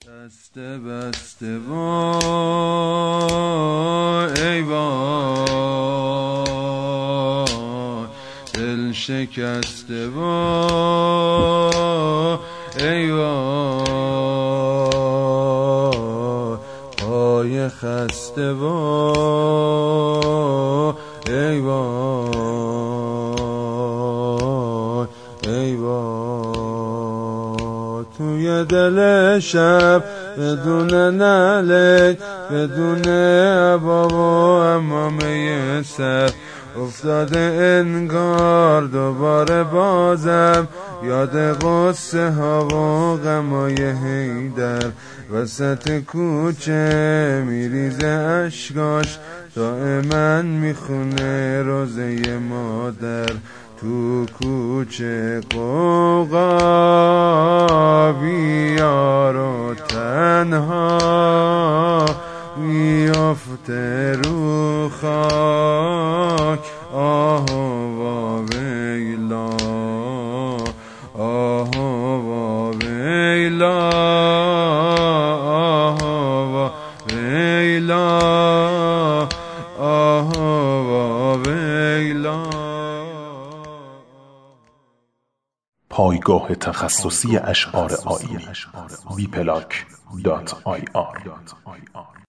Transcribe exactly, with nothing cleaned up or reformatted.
دست بسته و ای وای دل شکسته و ای وای پای خسته و ای وای ای وای توی دل شب بدون نعلک بدون عبا و عمامه سر افتاده انگار دوباره بازم یاد قصه ها و غمای حیدر وسط کوچه میریزه اشکاش دائما میخونه روزه مادر تو کوچه قوقا بیار و تنها میافته رو خاک آه و ویلا آه و ویلا آه و ویلا آه و ویلا. پایگاه تخصصی اشعار آیینی وی پلاک دات آی آر